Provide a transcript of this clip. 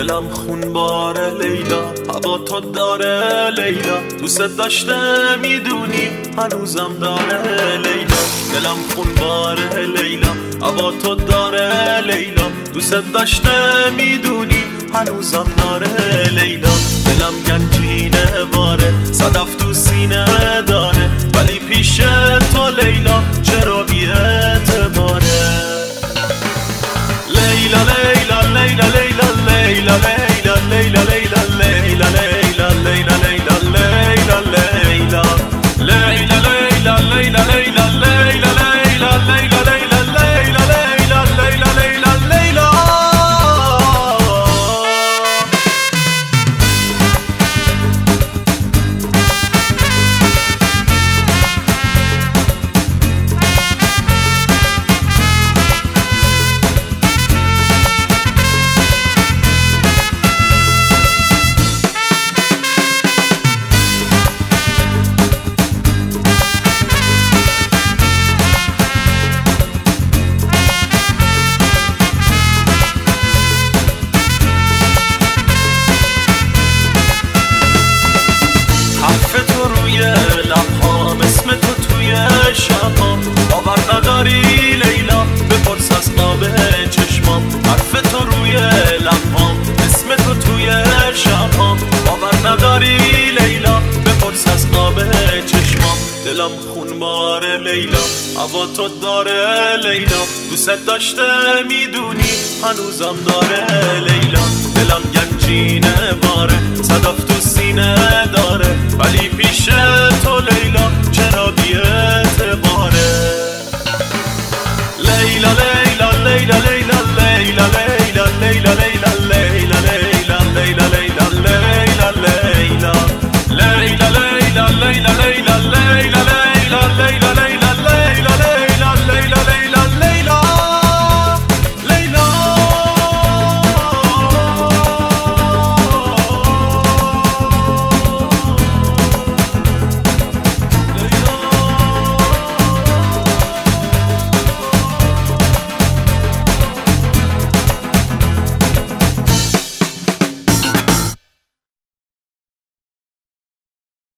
دلم خونباره لیلا، هوا تو داره لیلا، دوست داشته میدونی هنوزم داره لیلا. دلم خونباره لیلا، هوا تو داره لیلا، دوست داشته میدونی هنوزم داره لیلا. دلم گنجینه باره، صدف تو سینه داره، ولی پیش تو لیلا چرا بی اعتباره. لیلا لیلا لیلا لیلا لیلا لیلا لیلا لیلا لیلا لیلا لیلا لیلا لیلا لیلا لیلا لیلا لیلا لیلا لیلا لبهام اسم تو توی شبام، باور نداری لیلا بپرس از قاب چشمام. حرف تو روی لبهام اسم تو توی شبام، باور نداری لیلا بپرس از قاب چشمام. دلم خونباره لیلا، هوا تو داره لیلا، دوست داشته میدونی هنوزم داره لیلا. دلم گنجینه باره، صدف تو سینه داره، ولی پیش